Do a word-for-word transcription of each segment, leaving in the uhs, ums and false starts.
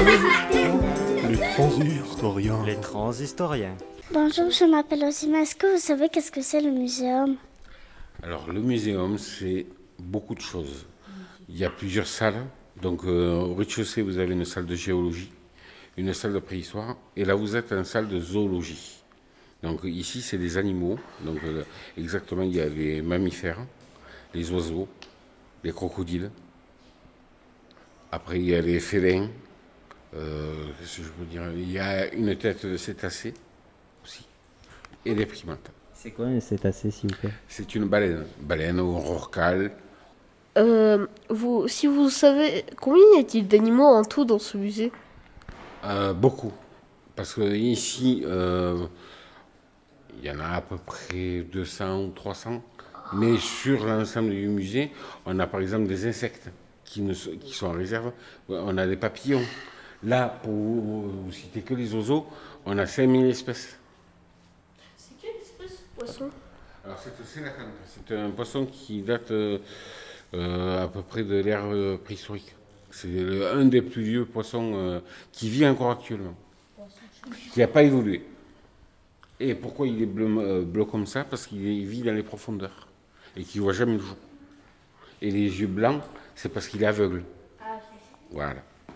Les transhistoriens. Les transhistoriens. Bonjour, je m'appelle Osima. Est-ce que vous savez qu'est-ce que c'est le muséum? Alors, le muséum, c'est beaucoup de choses. Il y a plusieurs salles. Donc, euh, au rez-de-chaussée, vous avez une salle de géologie, une salle de préhistoire, et là, vous êtes en salle de zoologie. Donc, ici, c'est des animaux. Donc, euh, exactement, il y a les mammifères, les oiseaux, les crocodiles. Après, il y a les félins. Euh, qu'est-ce que je peux dire? Il y a une tête de cétacé aussi, et des primates. C'est quoi un cétacé, s'il vous plaît? C'est une baleine, baleine ou rorqual. Euh, vous, si vous savez, combien y a-t-il d'animaux en tout dans ce musée? Euh, beaucoup. Parce que ici, euh, il y en a à peu près deux cents ou trois cents. Mais sur l'ensemble du musée, on a par exemple des insectes qui, ne, qui sont en réserve. On a des papillons. Là, pour vous, vous citer que les oiseaux, on a cinq mille espèces. C'est quelle espèce de poisson? Alors, c'est c'est un poisson qui date euh, euh, à peu près de l'ère euh, préhistorique. C'est le- un des plus vieux poissons euh, qui vit encore actuellement, qui n'a pas évolué. Et pourquoi il est bleu, euh, bleu comme ça? Parce qu'il vit dans les profondeurs et qu'il ne voit jamais le jour. Et les yeux blancs, c'est parce qu'il est aveugle. Voilà.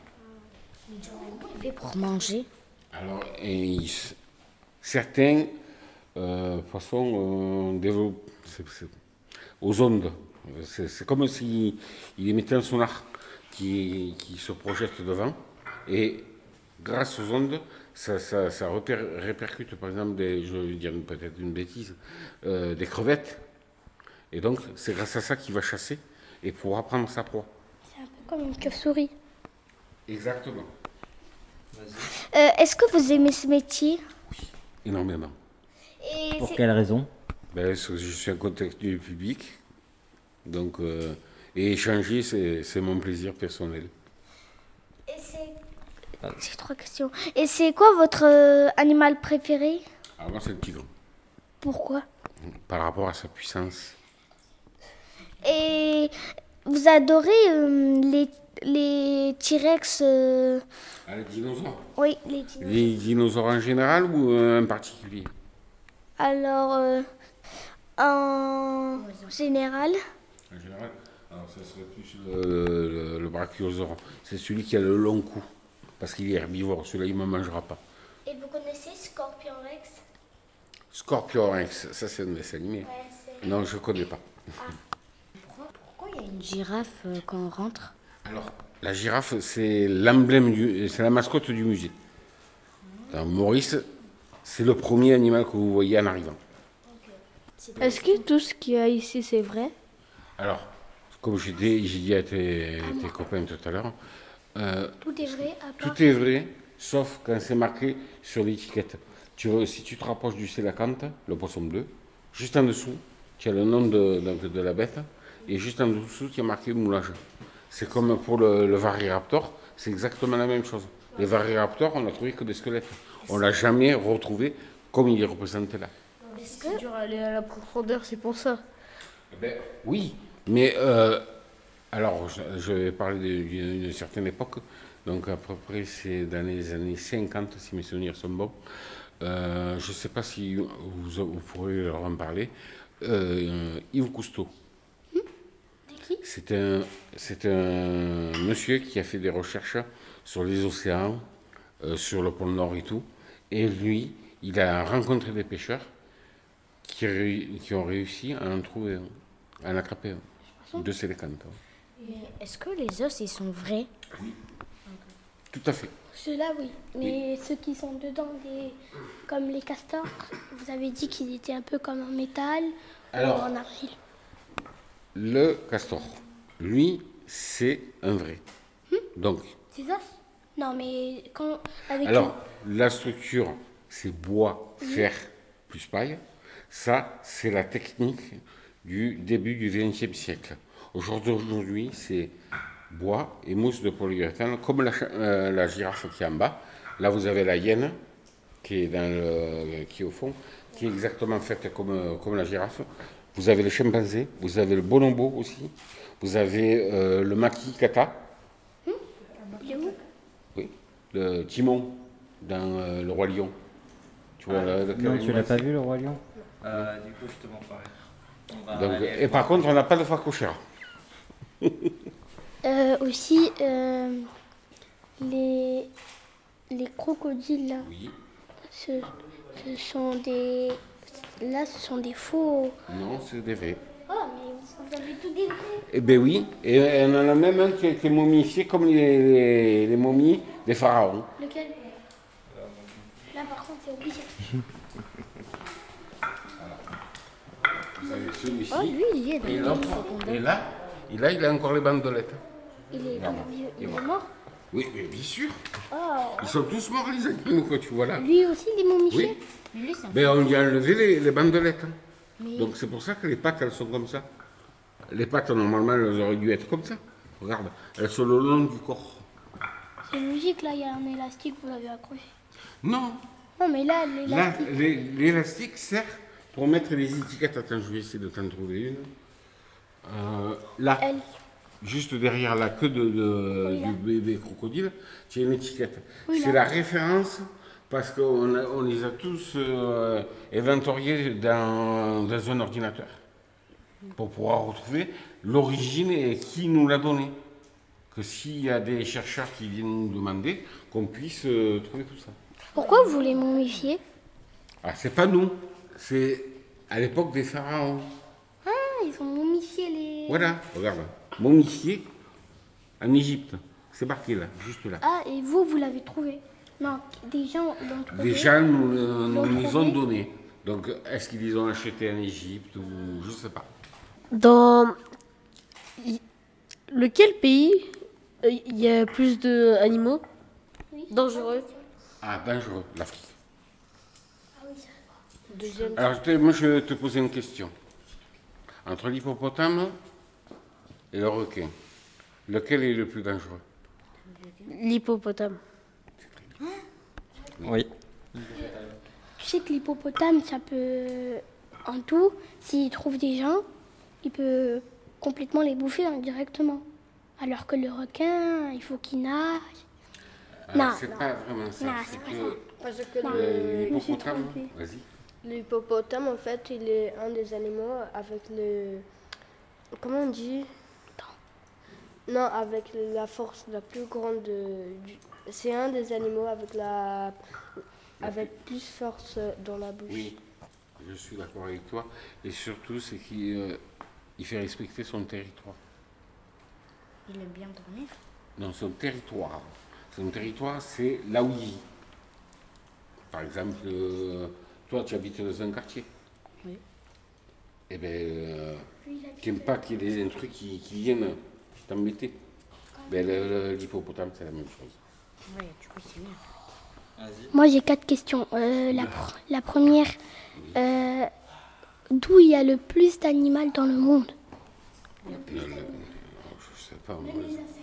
Il fait pour manger. Alors, et il- certains euh, poissons euh, développent c'est- c'est- aux ondes. C'est c'est comme s'il il émettait un sonar qui, qui se projette devant. Et grâce aux ondes, ça, ça, ça repère- répercute, par exemple, des, je vais dire peut-être une bêtise, euh, des crevettes. Et donc, c'est grâce à ça qu'il va chasser et pouvoir prendre sa proie. C'est un peu comme une chauve-souris. Exactement. Euh, Est-ce que vous aimez ce métier? Énormément. Et Pour c'est- quelle raison? Ben, parce que je suis en contact du public. Donc, euh, et échanger, c'est c'est mon plaisir personnel. et c'est- C'est trois questions. Et c'est quoi votre euh, animal préféré? Alors moi, c'est le tigre, Pourquoi? par rapport à sa puissance. Et vous adorez euh, les, les T-Rex euh, Ah, les dinosaures. Oui, les dinosaures. Les dinosaures en général ou euh, en particulier? Alors, euh, en général, En général, alors ça serait plus le, le, le brachiosaure. C'est celui qui a le long cou, parce qu'il est herbivore. Celui-là, il ne me mangera pas. et vous connaissez Scorpion Rex? Scorpion Rex, ça c'est un dessin animé. Non, je ne connais pas. Pourquoi il y a une girafe euh, quand on rentre? Alors, la girafe, c'est l'emblème du, c'est la mascotte du musée. Alors, Maurice, c'est le premier animal que vous voyez en arrivant. Est-ce que tout ce qu'il y a ici, c'est vrai? Alors, comme j'ai dit, j'ai dit à tes, tes copains tout à l'heure, euh, Tout est vrai à part... tout est vrai, sauf quand c'est marqué sur l'étiquette. Tu vois, si tu te rapproches du sélacanthe, le poisson bleu, juste en dessous, tu as le nom de, donc, de la bête, et juste en dessous, tu as marqué moulage. C'est comme pour le, le Varyraptor, c'est exactement la même chose. Les Varyraptors, on n'a trouvé que des squelettes. On l'a jamais retrouvé comme il est représenté là. C'est dur à aller à la profondeur, c'est pour ça. Ben, oui, mais euh, alors je, je vais parler d'une d'une certaine époque, donc à peu près c'est dans les années cinquante si mes souvenirs sont bons. Euh, je ne sais pas si vous, vous pourrez leur en parler. Euh, Yves Cousteau. C'est un, c'est un monsieur qui a fait des recherches sur les océans, euh, sur le pôle Nord et tout. Et lui, il a rencontré des pêcheurs qui, réu- qui ont réussi à en trouver un, à en attraper un, de sélécanthe. Est-ce que les os, ils sont vrais? Tout à fait. Ceux-là, oui. Mais ceux qui sont dedans, des... comme les castors, vous avez dit qu'ils étaient un peu comme en métal Alors. ou en argile. Le castor, lui, c'est un vrai. Donc, Ces os? Non, mais quand... Avec alors, la structure, c'est bois, fer, plus paille. Ça, c'est la technique du début du vingtième siècle. Aujourd'hui, c'est bois et mousse de polyuréthane, comme la, cha- euh, la girafe qui est en bas. Là, vous avez la hyène, qui est, dans le, qui est au fond, qui est exactement faite comme, comme la girafe. Vous avez le chimpanzé, vous avez le bonobo aussi, vous avez euh, le maki kata. Il est où? Oui. le Timon dans euh, Le Roi Lion. Tu vois, le, lequel Non, tu animal l'as pas c'est vu, le Roi Lion? Euh, du coup, je te montrerai. On va Donc, aller et voir. par contre, on n'a pas de phacochère. Euh, aussi, euh, les, les crocodiles, là, Oui. ce, ce sont des... Là, ce sont des faux... Non, c'est des vrais. Oh, mais vous avez tout des vrais. Eh bien oui, et on en a même un qui a été momifié comme les, les, les momies des pharaons. Lequel? Là, par contre, c'est obligé. Vous avez celui-ci. Oh, lui, il est et, dans l'autre. Et là, et là, il a encore les bandelettes. Il est, comment, il, il est mort? Oui, mais bien sûr. Oh. Ils sont tous morts, les animaux, quoi, tu vois là. Lui aussi, il est momifié? Oui. Mais on lui a enlevé les, les bandelettes. hein. Donc c'est pour ça que les pattes, elles sont comme ça. Les pattes, normalement, elles auraient dû être comme ça. Regarde, elles sont le long du corps. C'est logique, là, il y a un élastique, vous l'avez accroché. Non, Non, mais là, là, l'élastique... l'é- l'élastique sert pour mettre les étiquettes. Attends, je vais essayer de t'en trouver une. Euh, là, Elle... juste derrière la queue de, de- Oui, là. du bébé crocodile, tu as une étiquette. Oui, C'est là. la référence parce qu'on a- on les a tous euh, inventoriés dans, dans un ordinateur pour pouvoir retrouver l'origine et qui nous l'a donné. Que s'il y a des chercheurs qui viennent nous demander, qu'on puisse euh, trouver tout ça. Pourquoi vous les momifiez? Ah, c'est pas nous, c'est à l'époque des pharaons. Ah, ils ont momifié les... Voilà, regarde, momifié en Égypte. C'est marqué là, juste là. Ah, et vous, vous l'avez trouvé? Non, des gens l'ont trouvé. Des gens nous, euh, nous l'ont les trouvé. ont donnés. Donc, est-ce qu'ils les ont achetés en Égypte ou je sais pas. Dans y- lequel pays euh, il y a plus d'animaux dangereux? Ah, dangereux, l'Afrique. Deuxième. Alors, je te- moi, je vais te poser une question. Entre l'hippopotame et le requin, lequel est le plus dangereux? L'hippopotame. Oui. Tu sais que l'hippopotame, ça peut... En tout, s'il trouve des gens, il peut complètement les bouffer indirectement. Alors que le requin, il faut qu'il nage. Ah, Non, c'est non. pas vraiment ça. Non, c'est c'est pas que Parce que Non. euh, je me suis l'hippopotame. trompée. Vas-y. l'hippopotame, en fait, il est un des animaux avec le... Comment on dit? Non, avec la force la plus grande de- du... C'est un des animaux avec la... avec plus force dans la bouche. Oui, je suis d'accord avec toi. Et surtout, c'est qu'il euh, il fait respecter son territoire. Il aime bien dormir. Non, son territoire. Son territoire, c'est là où il vit. Par exemple, euh, toi, tu habites dans un quartier. Oui. Eh bien, euh, tu n'aimes pas qu'il y ait des trucs qui, qui viennent t'embêter. Ben, le- le- l'hippopotame, c'est la même chose. Oui, du coup, c'est mieux. Vas-y. Moi, j'ai quatre questions. Euh, la, pr- la première, euh, d'où il y a le plus d'animaux dans le monde? Le- le- je sais pas. moi,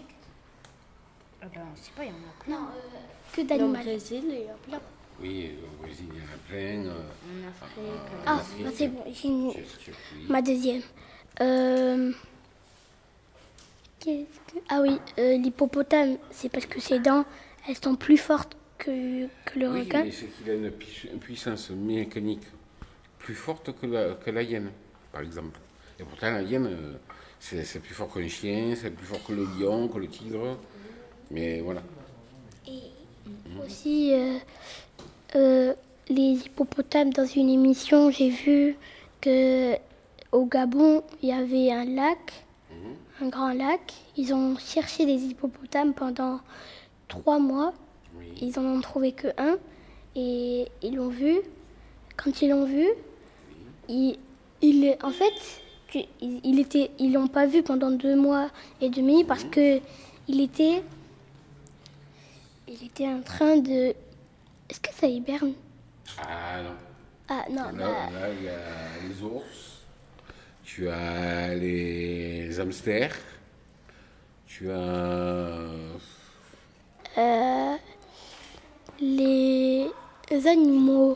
Ah ben, on sait pas, il y en a plein. Non, euh, que Dans d'animaux. le Brésil, il y a plein. oui, au Brésil, il y en a plein. euh, En Afrique. Ah, Afrique, bah, c'est bon, j'ai une- Turquie, oui. ma deuxième. Euh, qu'est-ce que- Ah oui, euh, l'hippopotame, c'est parce que ses dents, elles sont plus fortes que, que le Oui, requin. mais c'est qu'il a une, pui- une puissance mécanique plus forte que la, que la hyène, par exemple. Et pourtant, la hyène, euh, c'est c'est plus fort qu'un chien, c'est plus fort que le lion, que le tigre. Mais voilà. Et aussi, euh, euh, les hippopotames, dans une émission, j'ai vu que au Gabon, il y avait un lac, un grand lac. Ils ont cherché des hippopotames pendant trois mois. Oui. Ils en ont trouvé que un et ils l'ont vu. Quand ils l'ont vu, ils, ils- en fait, tu- ils, il était, ils l'ont pas vu pendant deux mois et demi parce que il était, il était en train de. Est-ce que ça hiberne? Ah non. Ah non, Là, bah, là, il y a les ours, tu as les hamsters, tu as. euh, les animaux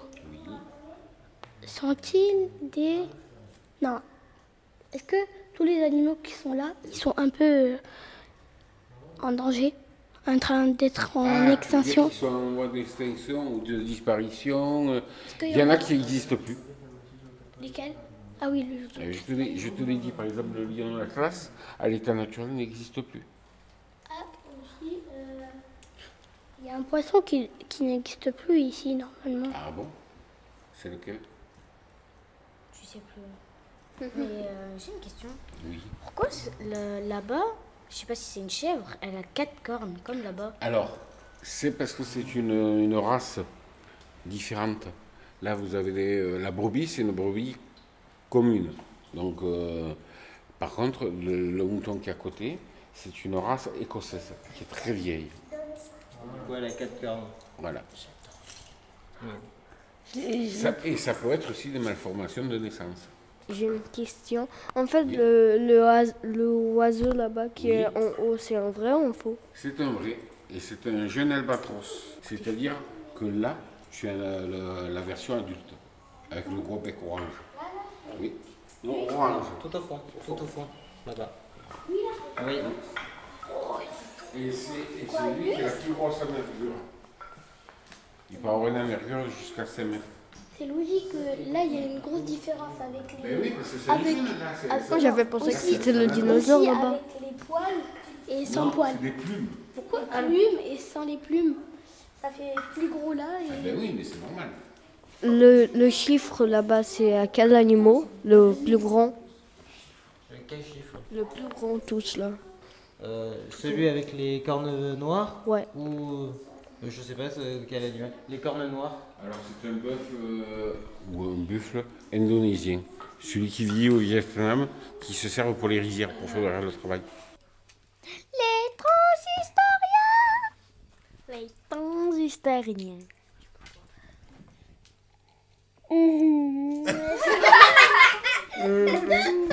sont-ils des. Non. Est-ce que tous les animaux qui sont là, ils sont un peu euh, en danger? en train d'être en Ah, extinction. Ils sont en voie d'extinction ou de disparition. euh, qu'il y Il y en en a a- qui n'existent plus. Lesquels? Ah oui, le Euh, Je te l'ai je te l'ai dit, par exemple, le lion de la classe, à l'état naturel, n'existe plus. Ah, aussi, euh, il y a un poisson qui, qui n'existe plus ici, normalement. Ah bon? C'est lequel? Je sais plus. Mais euh, j'ai une question. Oui. Pourquoi c'est- le- là-bas, je sais pas si c'est une chèvre, elle a quatre cornes, comme là-bas. Alors, c'est parce que c'est une, une race différente. Là, vous avez les- euh, la brebis, c'est une brebis commune. Donc, euh, par contre, le, le mouton qui est à côté, c'est une race écossaise qui est très vieille. Du coup, elle a quatre cornes. Voilà. J'ai Ça- et ça peut être aussi des malformations de naissance. j'ai une question. En fait, le, le, oise- le oiseau là-bas qui Oui. est en haut, c'est un vrai ou un faux? C'est un vrai, et c'est un jeune albatros. C'est-à-dire que là, tu as la, la- la version adulte, avec le gros bec orange. Oui. Non, orange. Tout au fond, tout au fond, là-bas. Oui. Et c'est et c'est lui qui a la plus grosse envergure. Il peut avoir une envergure jusqu'à cinq mètres. C'est logique que là, il y a une grosse différence avec les... Mais oui, parce que c'est Avec- le jeune, là. c'est- avec- c'est- Moi, j'avais pensé que Aussi- c'était le dinosaure aussi là-bas. avec les poils et sans Non, poils. c'est des plumes. Pourquoi plumes et sans les plumes? Ça fait plus gros là Ah et... ben oui, mais c'est normal. Le, le chiffre là-bas, c'est à quel animal? Le plus grand? Quel chiffre? Le plus grand tous là. Euh, Celui avec les cornes noires? Ouais. Ou. euh, Je sais pas c'est quel animal. Les cornes noires? Alors c'est un bœuf euh, ou un buffle indonésien. Celui qui vit au Vietnam, qui se sert pour les rizières, pour faire le travail. Les transhistoriens Les transhistoriens.